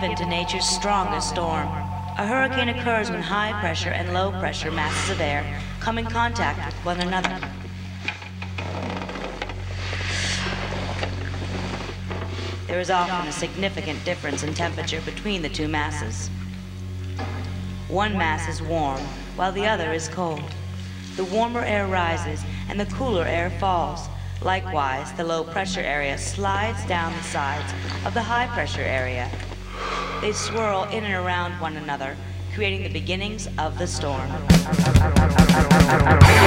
given to nature's strongest storm. A hurricane occurs when high pressure and low pressure masses of air come in contact with one another. There is often a significant difference in temperature between the two masses. One mass is warm, while the other is cold. The warmer air rises and the cooler air falls. Likewise, the low pressure area slides down the sides of the high pressure area. They swirl in and around one another, creating the beginnings of the storm.